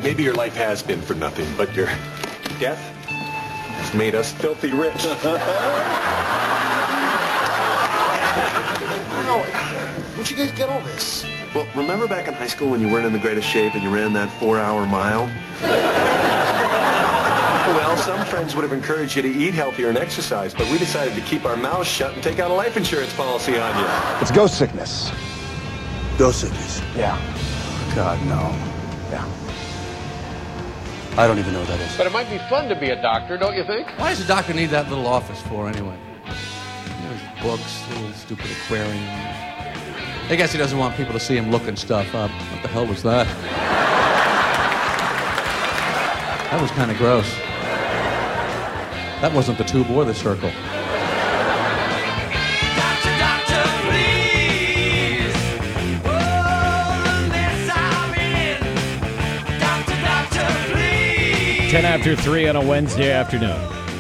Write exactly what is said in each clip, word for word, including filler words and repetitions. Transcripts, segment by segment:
maybe your life has been for nothing, but your death has made us filthy rich. Wow, where'd you guys get all this? Well, remember back in high school when you weren't in the greatest shape and you ran that four-hour mile? Well, some friends would have encouraged you to eat healthier and exercise, but we decided to keep our mouths shut and take out a life insurance policy on you. It's ghost sickness. Ghost sickness? Yeah. God, no. Yeah. I don't even know what that is. But it might be fun to be a doctor, don't you think? Why does a doctor need that little office for, anyway? There's books, little stupid aquarium. I guess he doesn't want people to see him looking stuff up. What the hell was that? That was kind of gross. That wasn't the tube or the circle. Doctor, doctor, please. Oh, the mess I'm in. Doctor, doctor, please. ten after three on a Wednesday afternoon.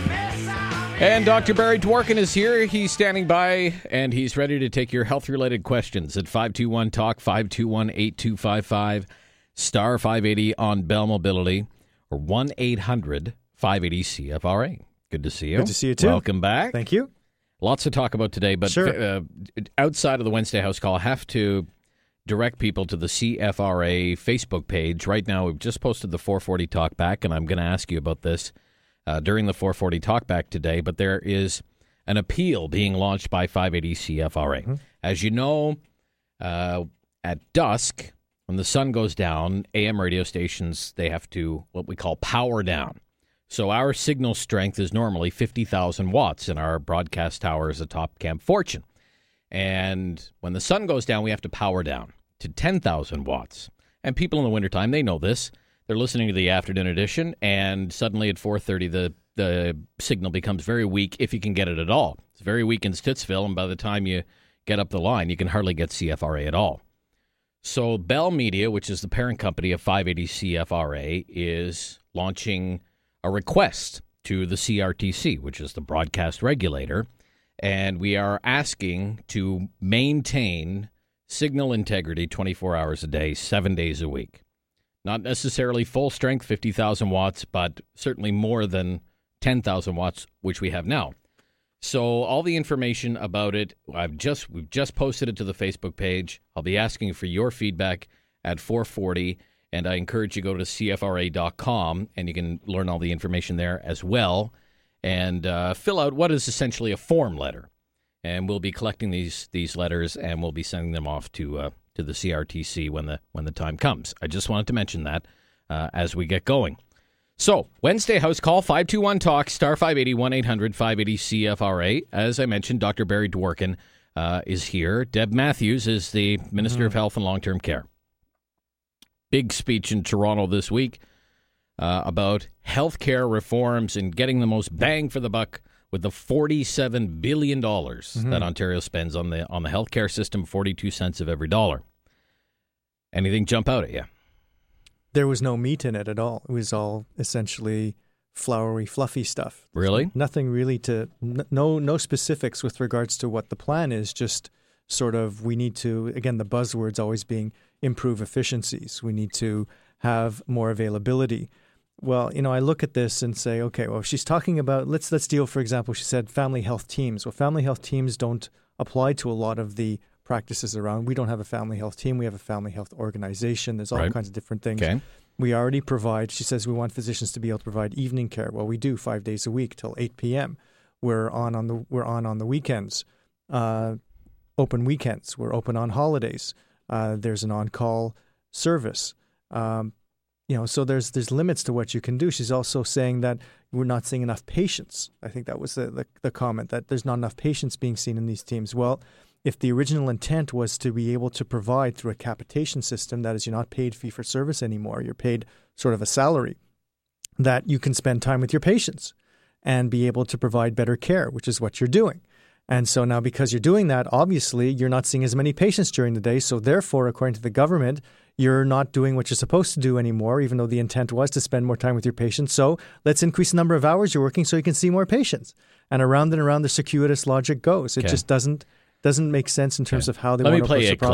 And Doctor Barry Dworkin is here. He's standing by, and he's ready to take your health-related questions at five two one talk, five two one, eight two five five, star five eighty on Bell Mobility, or one eight hundred, five eighty, C F R A. Good to see you. Good to see you, too. Welcome back. Thank you. Lots to talk about today, but sure. uh, outside of the Wednesday House Call, I have to direct people to the C F R A Facebook page. Right now, we've just posted the four forty Talkback, and I'm going to ask you about this uh, during the four forty Talkback today, but there is an appeal being launched by five eighty C F R A. Mm-hmm. As you know, uh, at dusk, when the sun goes down, A M radio stations, they have to, what we call, power down. So our signal strength is normally fifty thousand watts, and our broadcast tower is atop Camp Fortune. And when the sun goes down, we have to power down to ten thousand watts. And people in the wintertime, they know this. They're listening to the afternoon edition, and suddenly at four thirty, the, the signal becomes very weak, if you can get it at all. It's very weak in Stittsville, and by the time you get up the line, you can hardly get C F R A at all. So Bell Media, which is the parent company of five eighty C F R A, is launching a request to the C R T C, which is the broadcast regulator, and we are asking to maintain signal integrity twenty-four hours a day, seven days a week. Not necessarily full strength, fifty thousand watts, but certainly more than ten thousand watts, which we have now. So all the information about it, I've just we've just posted it to the Facebook page. I'll be asking for your feedback at four forty. And I encourage you to go to C F R A dot com, and you can learn all the information there as well, and uh, fill out what is essentially a form letter. And we'll be collecting these these letters, and we'll be sending them off to uh, to the C R T C when the when the time comes. I just wanted to mention that uh, as we get going. So Wednesday House Call, five two one talk, star five eighty, one eight hundred, five eighty, C F R A. As I mentioned, Doctor Barry Dworkin uh, is here. Deb Matthews is the Minister mm-hmm. of Health and Long-Term Care. Big speech in Toronto this week uh, about healthcare reforms and getting the most bang for the buck with the forty-seven billion dollars mm-hmm. that Ontario spends on the on the healthcare system, forty-two cents of every dollar. Anything jump out at you? There was no meat in it at all. It was all essentially flowery, fluffy stuff. Really? Nothing really to, n- no no specifics with regards to what the plan is, just sort of we need to, again, the buzzwords always being improve efficiencies. We need to have more availability. Well, you know, I look at this and say, okay, well, she's talking about, let's let's deal, for example, she said family health teams. Well, family health teams don't apply to a lot of the practices around. We don't have a family health team. We have a family health organization. There's all right. kinds of different things. Okay. We already provide, she says we want physicians to be able to provide evening care. Well, we do five days a week till eight p.m. We're on on the we're on on the weekends, uh, open weekends. We're open on holidays. Uh, there's an on-call service. Um, you know, so there's there's limits to what you can do. She's also saying that we're not seeing enough patients. I think that was the, the, the comment, that there's not enough patients being seen in these teams. Well, if the original intent was to be able to provide through a capitation system, that is, you're not paid fee-for-service anymore, you're paid sort of a salary, that you can spend time with your patients and be able to provide better care, which is what you're doing. And so now because you're doing that, obviously you're not seeing as many patients during the day. So therefore, according to the government, you're not doing what you're supposed to do anymore, even though the intent was to spend more time with your patients. So let's increase the number of hours you're working so you can see more patients. And around and around the circuitous logic goes. It okay. just doesn't doesn't make sense in terms okay. of how they Let want to play approach a the problem. Clip.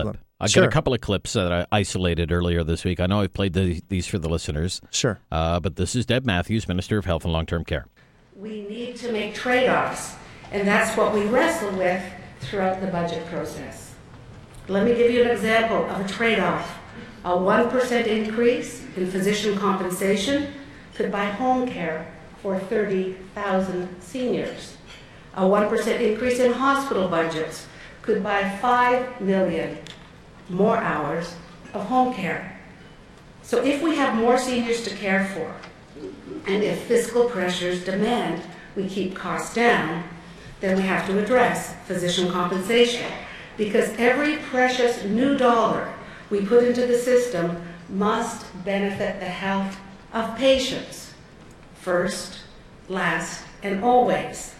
I've Sure. got a couple of clips that I isolated earlier this week. I know I've played the, these for the listeners. Sure. Uh, but this is Deb Matthews, Minister of Health and Long-Term Care. We need to make trade-offs, and that's what we wrestle with throughout the budget process. Let me give you an example of a trade-off. A one percent increase in physician compensation could buy home care for thirty thousand seniors. A one percent increase in hospital budgets could buy five million more hours of home care. So if we have more seniors to care for, and if fiscal pressures demand we keep costs down, then we have to address physician compensation, because every precious new dollar we put into the system must benefit the health of patients, first, last, and always.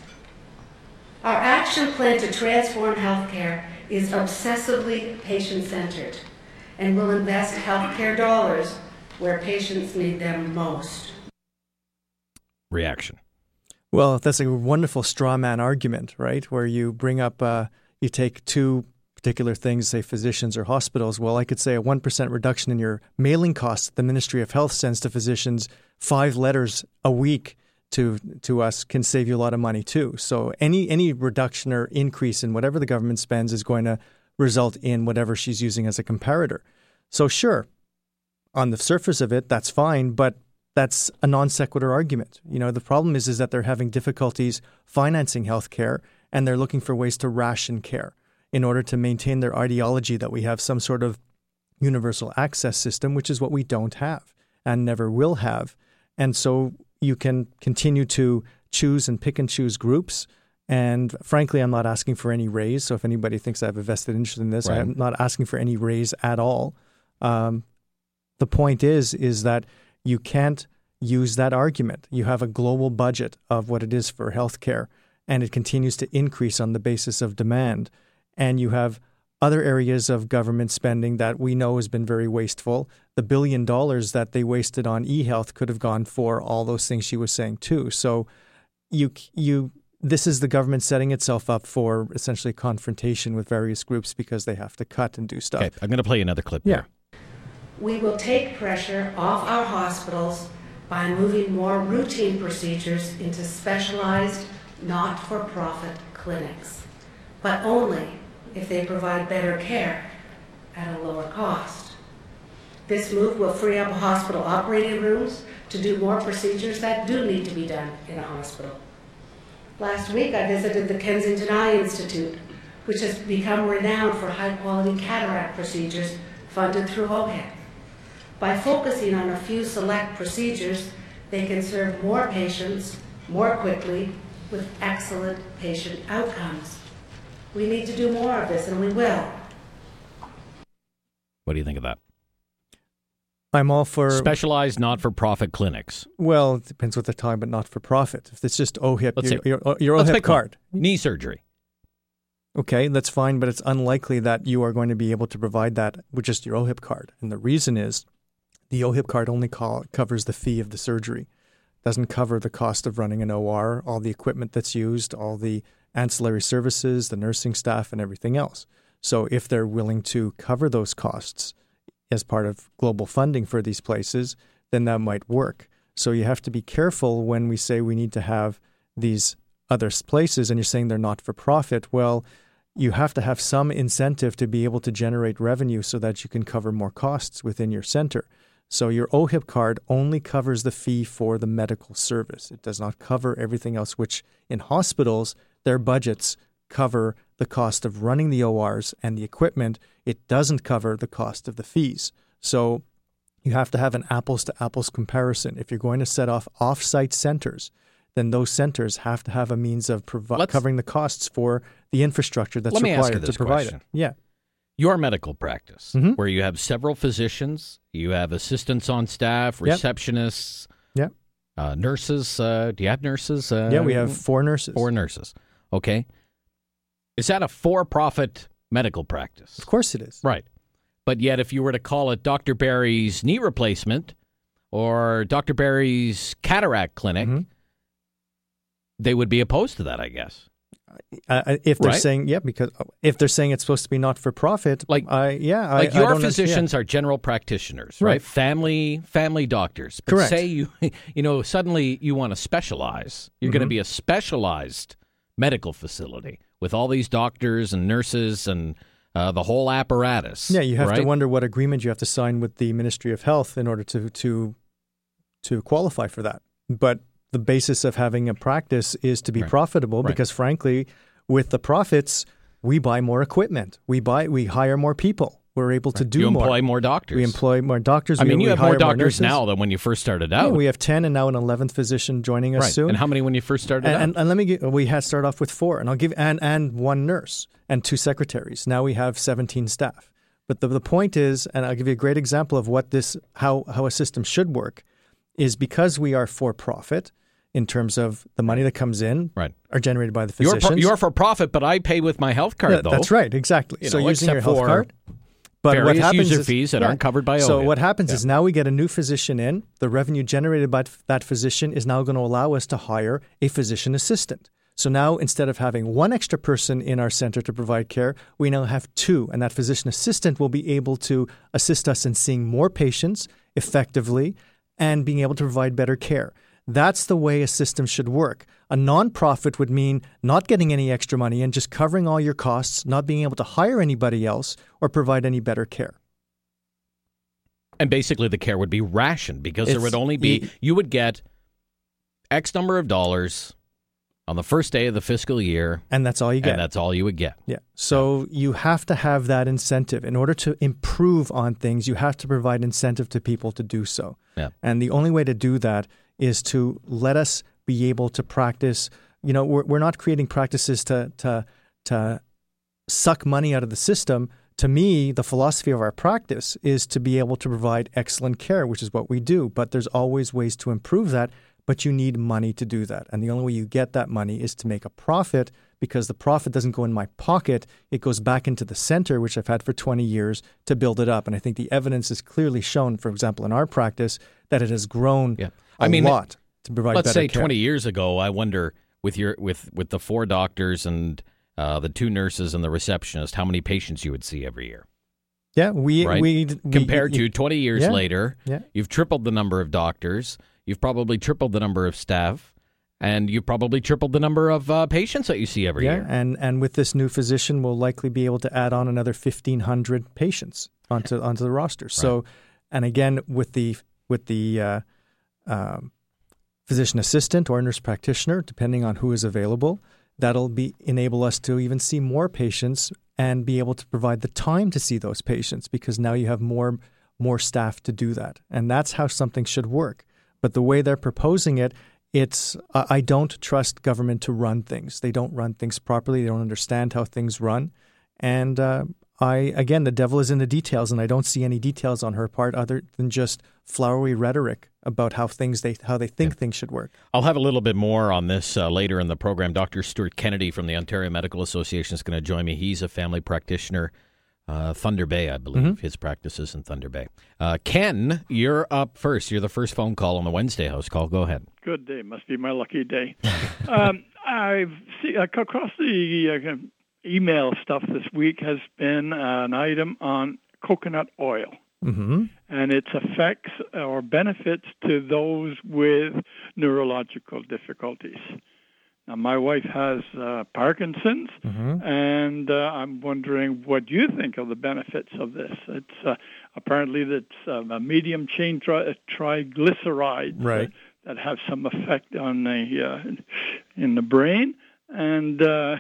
Our action plan to transform healthcare is obsessively patient-centered and will invest healthcare dollars where patients need them most. Reaction. Well, that's a wonderful straw man argument, right? Where you bring up, uh, you take two particular things, say physicians or hospitals. Well, I could say a one percent reduction in your mailing costs the Ministry of Health sends to physicians, five letters a week to to us can save you a lot of money too. So any any reduction or increase in whatever the government spends is going to result in whatever she's using as a comparator. So sure, on the surface of it, that's fine, but that's a non sequitur argument. You know, the problem is is that they're having difficulties financing healthcare, and they're looking for ways to ration care in order to maintain their ideology that we have some sort of universal access system, which is what we don't have and never will have. And so you can continue to choose and pick and choose groups. And frankly, I'm not asking for any raise. So if anybody thinks I have a vested interest in this, Right. I'm not asking for any raise at all. Um, the point is, is that you can't use that argument. You have a global budget of what it is for healthcare, and it continues to increase on the basis of demand. And you have other areas of government spending that we know has been very wasteful. The billion dollars that they wasted on e-health could have gone for all those things she was saying too. So you you this is the government setting itself up for essentially confrontation with various groups because they have to cut and do stuff. Okay, I'm going to play you another clip Yeah. here. We will take pressure off our hospitals by moving more routine procedures into specialized, not-for-profit clinics, but only if they provide better care at a lower cost. This move will free up hospital operating rooms to do more procedures that do need to be done in a hospital. Last week, I visited the Kensington Eye Institute, which has become renowned for high-quality cataract procedures funded through OHIP. By focusing on a few select procedures, they can serve more patients more quickly with excellent patient outcomes. We need to do more of this, and we will. What do you think of that? I'm all for Specialized not-for-profit clinics. well, it depends what they're talking about, not for profit. If it's just OHIP, Let's your, say- your, your Let's OHIP pick one. card. Knee surgery. Okay, that's fine, but it's unlikely that you are going to be able to provide that with just your OHIP card. And the reason is the OHIP card only call, covers the fee of the surgery. Doesn't cover the cost of running an O R, all the equipment that's used, all the ancillary services, the nursing staff, and everything else. So if they're willing to cover those costs as part of global funding for these places, then that might work. So you have to be careful when we say we need to have these other places and you're saying they're not for profit. Well, you have to have some incentive to be able to generate revenue so that you can cover more costs within your center. So your OHIP card only covers the fee for the medical service. It does not cover everything else, which in hospitals, their budgets cover the cost of running the O Rs and the equipment. It doesn't cover the cost of the fees. So you have to have an apples to apples comparison. If you're going to set off off-site centers, then those centers have to have a means of provi- Let's- covering the costs for the infrastructure that's Let me ask you required to this provide question. it. Yeah. Your medical practice, Mhm. where you have several physicians, you have assistants on staff, Yep. receptionists, Yep. uh, nurses. Uh, do you have nurses? Uh, Yeah, we have four nurses. four nurses. Okay. Is that a for-profit medical practice? Of course it is. Right. But yet, if you were to call it Doctor Barry's knee replacement or Doctor Barry's cataract clinic, Mhm. they would be opposed to that, I guess. Uh, if they're Right. saying, yeah, because if they're saying it's supposed to be not for profit, Like- I, yeah, Like I, your I don't physicians yeah. are general practitioners, right? Right. Family family doctors. But Correct. say you you know suddenly you want to specialize. You're going to be a specialized medical facility with all these doctors and nurses and uh, the whole apparatus. Yeah, you have right? to wonder what agreement you have to sign with the Ministry of Health in order to to to qualify for that. But the basis of having a practice is to be Right. profitable Right. because, frankly, with the profits, we buy more equipment, we buy, we hire more people, we're able to do you more. employ more doctors. We employ more doctors. I we, mean, you we have hire more doctors nurses. now than when you first started Yeah, out. we have ten and now an eleventh physician joining us right. soon. And how many when you first started And, out? and, and let me get, we had start off with four, and I'll give and and one nurse and two secretaries. Now we have seventeen staff. But the the point is, and I'll give you a great example of what this how how a system should work, is because we are for profit in terms of the money that comes in Right. are generated by the You're, physicians. for, you're for profit, but I pay with my health card, Yeah, though. that's right, exactly. You so know, using your except health for card. But what various happens user is, fees that aren't covered by So O H I P. what happens Yeah. is now we get a new physician in. The revenue generated by that physician is now going to allow us to hire a physician assistant. So now instead of having one extra person in our center to provide care, we now have two. And that physician assistant will be able to assist us in seeing more patients effectively and being able to provide better care. That's the way a system should work. A nonprofit would mean not getting any extra money and just covering all your costs, not being able to hire anybody else or provide any better care. And basically the care would be rationed because there It's- would only be, y- you would get X number of dollars on the first day of the fiscal year, And that's all you get. and that's all you would get. Yeah. So you have to have that incentive. In order to improve on things, you have to provide incentive to people to do so. Yeah. And the only way to do that is to let us be able to practice. You know, we're, we're not creating practices to, to, to suck money out of the system. To me, the philosophy of our practice is to be able to provide excellent care, which is what we do. But there's always ways to improve that. But you need money to do that. And the only way you get that money is to make a profit, because the profit doesn't go in my pocket. It goes back into the center, which I've had for twenty years, to build it up. And I think the evidence is clearly shown, for example, in our practice, that it has grown Yeah. a I mean, lot to provide Let's better say care. twenty years ago, I wonder with your with, with the four doctors and uh, the two nurses and the receptionist, how many patients you would see every year. Yeah, we, Right? we, we Compared you- to twenty years yeah, later, yeah. you've tripled the number of doctors. You've probably tripled the number of staff, and you've probably tripled the number of uh, patients that you see every yeah, year. and and with this new physician, we'll likely be able to add on another fifteen hundred patients onto onto the roster. So, and again, with the with the uh, um, physician assistant or nurse practitioner, depending on who is available, that'll be enable us to even see more patients and be able to provide the time to see those patients, because now you have more more staff to do that, and that's how something should work. But the way they're proposing it, it's I I don't trust government to run things. They don't run things properly. They don't understand how things run. And uh, I again, the devil is in the details, and I don't see any details on her part other than just flowery rhetoric about how things they how they think things should work. I'll have a little bit more on this uh, later in the program. Doctor Stuart Kennedy from the Ontario Medical Association is going to join me. He's a family practitioner. Uh, Thunder Bay, I believe. Mm-hmm. His practice is in Thunder Bay. Uh, Ken, you're up first. You're the first phone call on the Wednesday House Call. Go ahead. Good day. Must be my lucky day. um, I've see, uh, across the uh, email stuff this week has been an item on coconut oil Mm-hmm. and its effects or benefits to those with neurological difficulties. Now, my wife has uh, Parkinson's, Mm-hmm. and uh, I'm wondering what you think of the benefits of this. It's uh, apparently that's um, a medium chain tri- triglycerides Right. that, that have some effect on the uh, in the brain, and uh,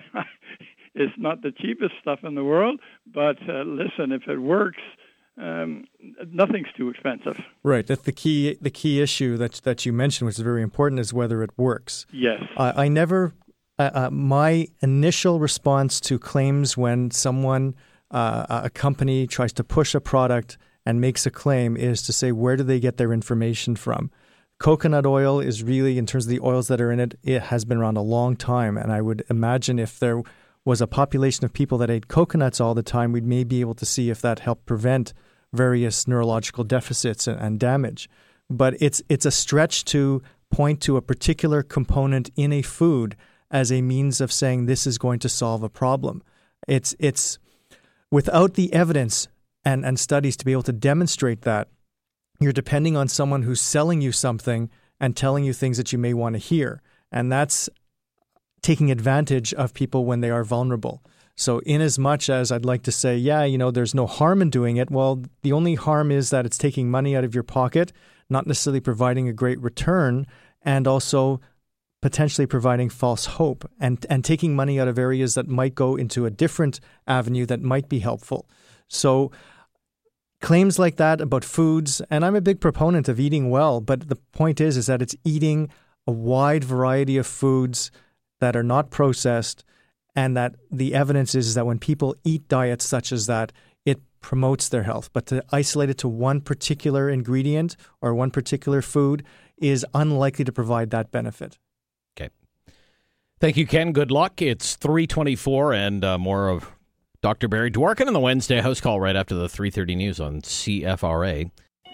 it's not the cheapest stuff in the world. But uh, listen, if it works, um, nothing's too expensive. Right. That's the key. The key issue that that you mentioned, which is very important, is whether it works. Yes. I, I never. Uh, uh, my initial response to claims when someone, uh, a company, tries to push a product and makes a claim is to say, where do they get their information from? Coconut oil is really, in terms of the oils that are in it, it has been around a long time, and I would imagine if there was a population of people that ate coconuts all the time, we may be able to see if that helped prevent various neurological deficits and, and damage. But it's it's a stretch to point to a particular component in a food as a means of saying this is going to solve a problem. It's it's without the evidence and, and studies to be able to demonstrate that, you're depending on someone who's selling you something and telling you things that you may want to hear. And that's taking advantage of people when they are vulnerable. So in as much as I'd like to say, yeah, you know, there's no harm in doing it, well, the only harm is that it's taking money out of your pocket, not necessarily providing a great return, and also potentially providing false hope and, and taking money out of areas that might go into a different avenue that might be helpful. So claims like that about foods, and I'm a big proponent of eating well, but the point is, is that it's eating a wide variety of foods that are not processed, and that the evidence is that when people eat diets such as that, it promotes their health. But to isolate it to one particular ingredient or one particular food is unlikely to provide that benefit. Okay. Thank you, Ken. Good luck. It's three twenty-four, and uh, more of Doctor Barry Dworkin in the Wednesday House Call right after the three thirty news on C F R A.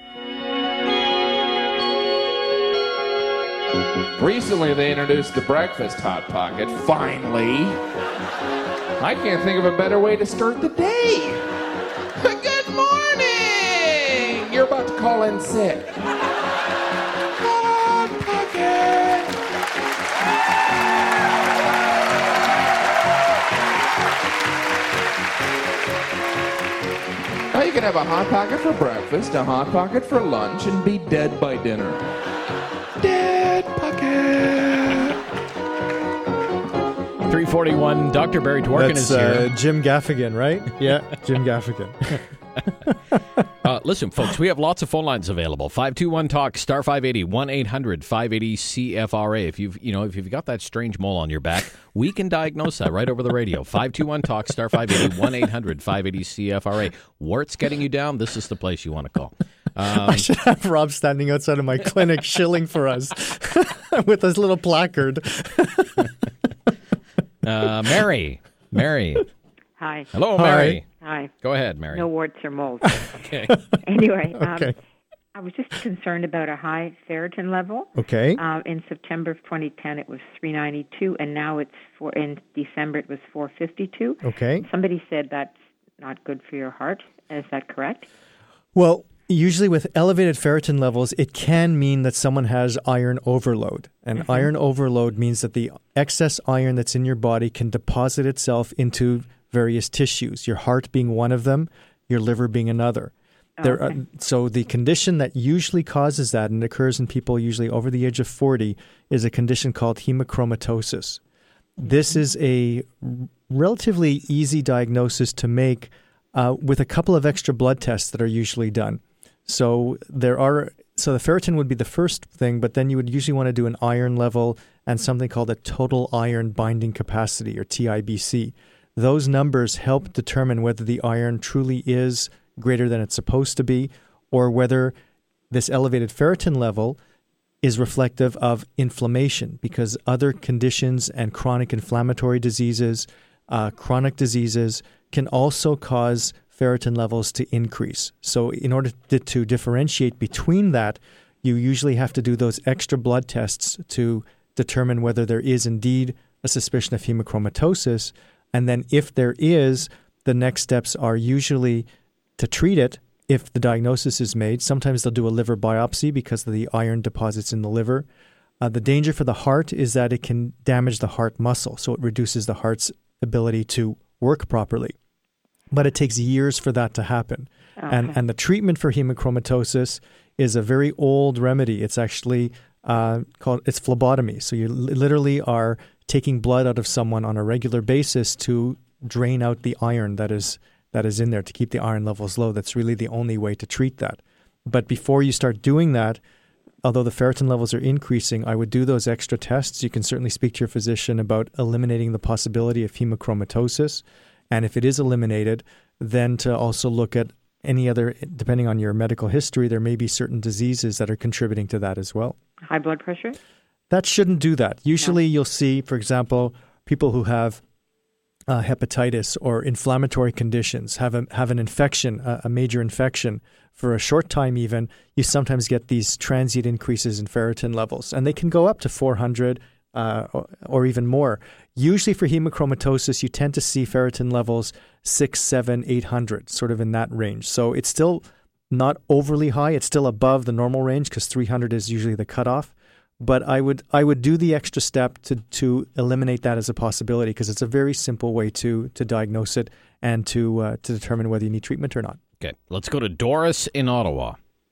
Recently, they introduced the breakfast Hot Pocket. Finally. I can't think of a better way to start the day. Good morning! You're about to call in sick. Hot Pocket! Now you can have a Hot Pocket for breakfast, a Hot Pocket for lunch, and be dead by dinner. Dead Pocket! three forty-one, Doctor Barry Dworkin That's, is here. Uh, Jim Gaffigan, right? Yeah, Jim Gaffigan. uh, listen, folks, we have lots of phone lines available. five two one talk, star five eighty, one eight hundred five eighty C F R A. If you've, you know, if you've got that strange mole on your back, we can diagnose that right over the radio. five two one talk, star five eighty, one eight hundred five eighty C F R A. Warts getting you down, this is the place you want to call. Um, I should have Rob standing outside of my clinic shilling for us with this little placard. uh, Mary. Mary. Hi. Hello, Mary. Hi. Go ahead, Mary. No warts or mold. Okay. Anyway, um, Okay. I was just concerned about a high ferritin level. Okay. Uh, in September of twenty ten, it was three ninety-two, and now it's four. In December, it was four fifty-two. Okay. Somebody said that's not good for your heart. Is that correct? Well, usually with elevated ferritin levels, it can mean that someone has iron overload. And Mm-hmm. iron overload means that the excess iron that's in your body can deposit itself into various tissues, your heart being one of them, your liver being another. Oh, There okay. are, so the condition that usually causes that, and occurs in people usually over the age of forty, is a condition called hemochromatosis. This is a relatively easy diagnosis to make uh, with a couple of extra blood tests that are usually done. So there are so the ferritin would be the first thing, but then you would usually want to do an iron level and something called a total iron binding capacity, or T I B C. Those numbers help determine whether the iron truly is greater than it's supposed to be, or whether this elevated ferritin level is reflective of inflammation, because other conditions and chronic inflammatory diseases, uh, chronic diseases can also cause ferritin levels to increase. So in order to, to differentiate between that, you usually have to do those extra blood tests to determine whether there is indeed a suspicion of hemochromatosis. And then if there is, the next steps are usually to treat it if the diagnosis is made. Sometimes they'll do a liver biopsy because of the iron deposits in the liver. Uh, the danger for the heart is that it can damage the heart muscle, so it reduces the heart's ability to work properly. But it takes years for that to happen. Okay. And and the treatment for hemochromatosis is a very old remedy. It's actually uh, called, it's phlebotomy. So you li- literally are taking blood out of someone on a regular basis to drain out the iron that is that is in there, to keep the iron levels low. That's really the only way to treat that. But before you start doing that, although the ferritin levels are increasing, I would do those extra tests. You can certainly speak to your physician about eliminating the possibility of hemochromatosis. And if it is eliminated, then to also look at any other, depending on your medical history, there may be certain diseases that are contributing to that as well. High blood pressure? That shouldn't do that. Usually you'll see, for example, people who have uh, hepatitis or inflammatory conditions, have a, have an infection, a, a major infection, for a short time even, you sometimes get these transient increases in ferritin levels. And they can go up to four hundred, uh, or, or even more. Usually for hemochromatosis, you tend to see ferritin levels six, seven, eight hundred, sort of in that range. So it's still not overly high. It's still above the normal range because three hundred is usually the cutoff. But I would I would do the extra step to to eliminate that as a possibility because it's a very simple way to to diagnose it and to uh, to determine whether you need treatment or not. Okay, let's go to Doris in Ottawa.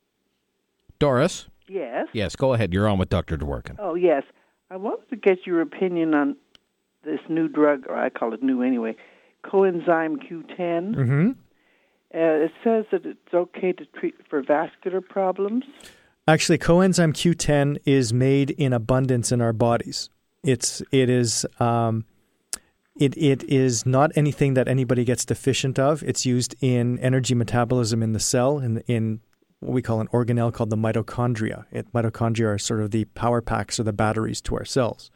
Doris? Yes. Yes, go ahead. You're on with Doctor Dworkin. Oh, yes. I wanted to get your opinion on this new drug, or I call it new anyway, coenzyme Q ten. Mm-hmm. Uh, it says that it's okay to treat for vascular problems. Actually, coenzyme Q ten is made in abundance in our bodies. It's it is um, it it is not anything that anybody gets deficient of. It's used in energy metabolism in the cell, in in what we call an organelle called the mitochondria. It, mitochondria are sort of the power packs or the batteries to our cells.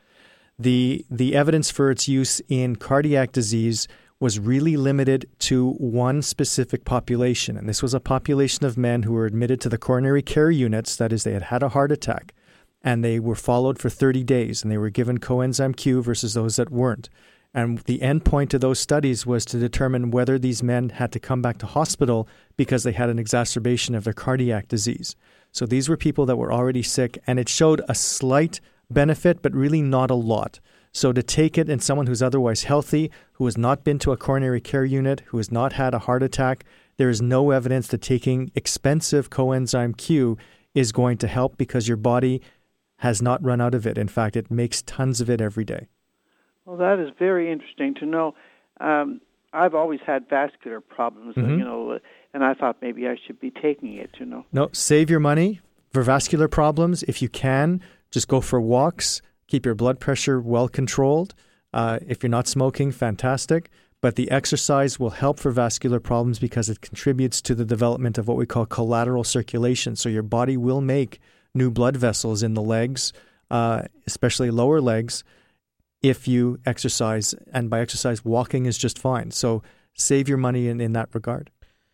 The the evidence for its use in cardiac disease was really limited to one specific population. And this was a population of men who were admitted to the coronary care units. That is, they had had a heart attack and they were followed for thirty days and they were given coenzyme Q versus those that weren't. And the end point of those studies was to determine whether these men had to come back to hospital because they had an exacerbation of their cardiac disease. So these were people that were already sick, and it showed a slight benefit, but really not a lot. So to take it in someone who's otherwise healthy, who has not been to a coronary care unit, who has not had a heart attack, there is no evidence that taking expensive coenzyme Q is going to help because your body has not run out of it. In fact, it makes tons of it every day. Well, that is very interesting to know. Um, I've always had vascular problems, Mm-hmm. you know, and I thought maybe I should be taking it, you know. No, save your money for vascular problems. If you can, just go for walks. Keep your blood pressure well controlled. Uh, if you're not smoking, fantastic. But the exercise will help for vascular problems because it contributes to the development of what we call collateral circulation. So your body will make new blood vessels in the legs, uh, especially lower legs, if you exercise. And by exercise, walking is just fine. So save your money in, in that regard.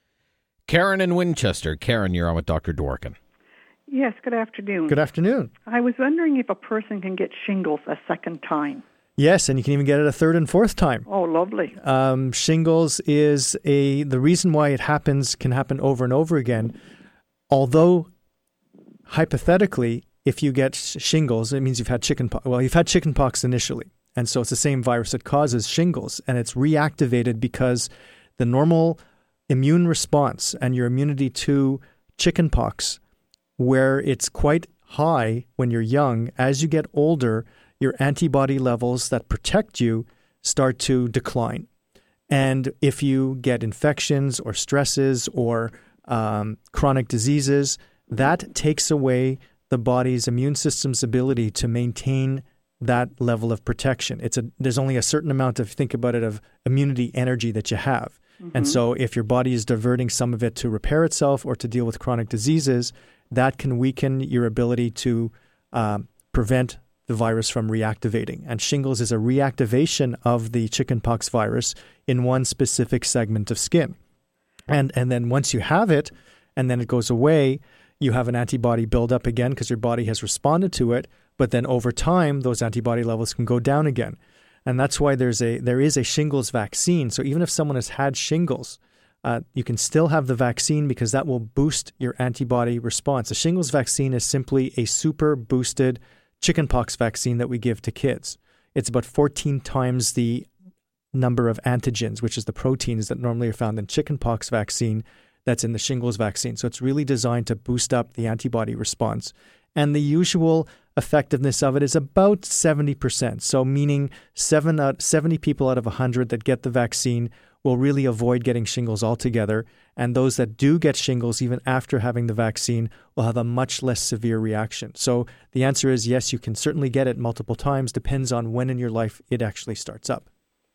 Karen in Winchester. Karen, you're on with Doctor Dworkin. Yes, good afternoon. Good afternoon. I was wondering if a person can get shingles a second time. Yes, and you can even get it a third and fourth time. Oh, lovely. Um, shingles is a the reason why it happens can happen over and over again. Although hypothetically, if you get sh- shingles, it means you've had chickenpox. Well, you've had chickenpox initially, and so it's the same virus that causes shingles, and it's reactivated because the normal immune response and your immunity to chickenpox, where it's quite high when you're young, as you get older, your antibody levels that protect you start to decline. And if you get infections or stresses or um, chronic diseases, that takes away the body's immune system's ability to maintain that level of protection. It's a there's only a certain amount of, think about it, of immunity energy that you have. Mm-hmm. And so if your body is diverting some of it to repair itself or to deal with chronic diseases, that can weaken your ability to um, prevent the virus from reactivating. And shingles is a reactivation of the chickenpox virus in one specific segment of skin. And and then once you have it, and then it goes away, you have an antibody build up again because your body has responded to it. But then over time, those antibody levels can go down again. And that's why there's a there is a shingles vaccine. So even if someone has had shingles, uh, you can still have the vaccine because that will boost your antibody response. The shingles vaccine is simply a super boosted chickenpox vaccine that we give to kids. It's about fourteen times the number of antigens, which is the proteins that normally are found in chickenpox vaccine that's in the shingles vaccine. So it's really designed to boost up the antibody response. And the usual effectiveness of it is about seventy percent. So meaning seven out, seventy people out of one hundred that get the vaccine will really avoid getting shingles altogether. And those that do get shingles, even after having the vaccine, will have a much less severe reaction. So the answer is yes, you can certainly get it multiple times. Depends on when in your life it actually starts up.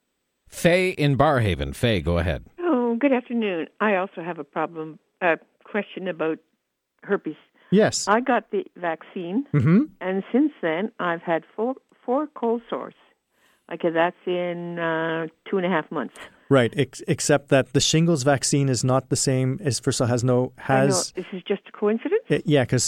Faye in Barhaven. Faye, go ahead. Oh, good afternoon. I also have a problem, a question about herpes. Yes. I got the vaccine, Mm-hmm. and since then I've had four four cold sores. Okay, that's in uh, two and a half months. Right, ex- except that the shingles vaccine is not the same as, first of all, has no, has... I know. This is just a coincidence? It, yeah, because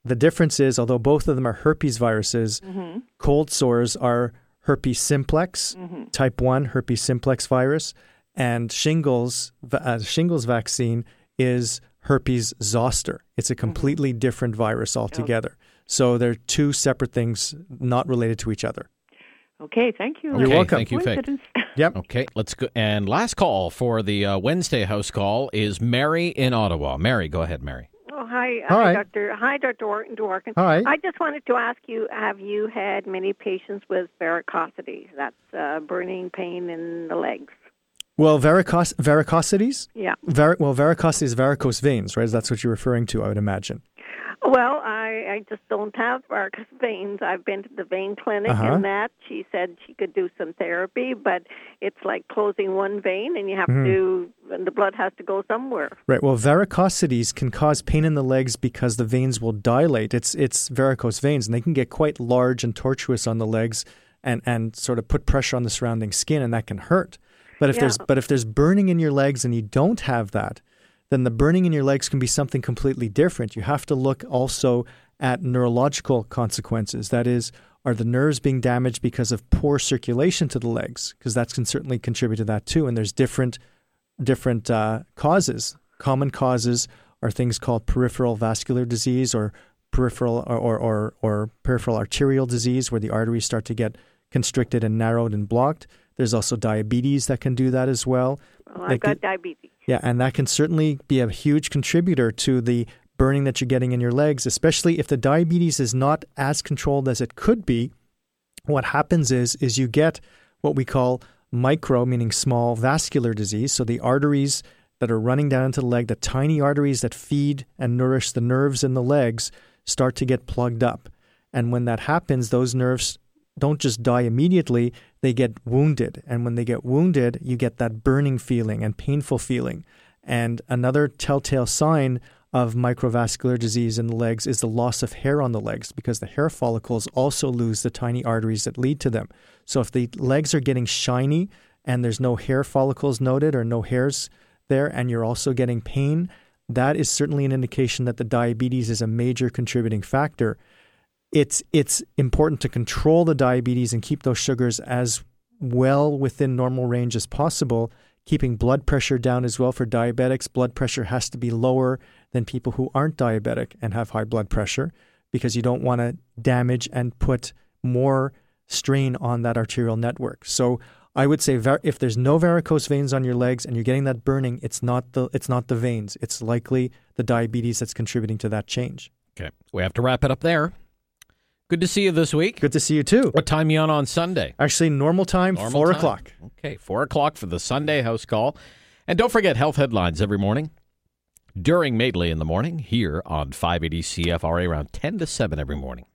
The difference is, although both of them are herpes viruses, Mhm. cold sores are herpes simplex, Mhm. type one herpes simplex virus, and shingles, uh, shingles vaccine is herpes zoster. It's a completely different virus altogether. So they're two separate things not related to each other. Okay, thank you. You're Okay, welcome. Thank you, Faye. Coincidence. Yep. Okay, let's go. And last call for the uh, Wednesday house call is Mary in Ottawa. Mary, go ahead, Mary. Oh, hi, All hi, right. Doctor. Hi, Doctor Dwor- Dworkin. Hi. I just wanted to ask you: have you had many patients with varicosities? That's uh, burning pain in the legs. Well, varicos- varicosities? Yeah. Var- well, varicosities, varicose veins, right? That's what you're referring to, I would imagine. Well, I, I just don't have varicose veins. I've been to the vein clinic, Uh-huh. and that she said she could do some therapy, but it's like closing one vein, and you have Mhm. to, and the blood has to go somewhere. Right. Well, varicosities can cause pain in the legs because the veins will dilate. It's it's varicose veins, and they can get quite large and tortuous on the legs, and, and sort of put pressure on the surrounding skin, and that can hurt. But if Yeah. there's but if there's burning in your legs and you don't have that, then the burning in your legs can be something completely different. You have to look also at neurological consequences. That is, are the nerves being damaged because of poor circulation to the legs? Because that can certainly contribute to that too. And there's different different uh, causes. Common causes are things called peripheral vascular disease or peripheral or, or, or, or peripheral arterial disease, where the arteries start to get constricted and narrowed and blocked. There's also diabetes that can do that as well. Well, They I've got can- diabetes. Yeah, and that can certainly be a huge contributor to the burning that you're getting in your legs, especially if the diabetes is not as controlled as it could be. What happens is is you get what we call micro, meaning small, vascular disease. So the arteries that are running down into the leg, the tiny arteries that feed and nourish the nerves in the legs, start to get plugged up. And when that happens, those nerves don't just die immediately, they get wounded. And when they get wounded, you get that burning feeling and painful feeling. And another telltale sign of microvascular disease in the legs is the loss of hair on the legs, because the hair follicles also lose the tiny arteries that lead to them. So if the legs are getting shiny and there's no hair follicles noted or no hairs there, and you're also getting pain, that is certainly an indication that the diabetes is a major contributing factor. It's it's important to control the diabetes and keep those sugars as well within normal range as possible. Keeping blood pressure down as well for diabetics. Blood pressure has to be lower than people who aren't diabetic and have high blood pressure, because you don't want to damage and put more strain on that arterial network. So I would say var- if there's no varicose veins on your legs and you're getting that burning, it's not the it's not the veins. It's likely the diabetes that's contributing to that change. Okay, we have to wrap it up there. Good to see you this week. Good to see you too. What time you on on Sunday? Actually, normal time, Normal four time. o'clock. Okay, four o'clock for the Sunday house call. And don't forget health headlines every morning during Madeley in the morning here on five eighty C F R A around ten to seven every morning.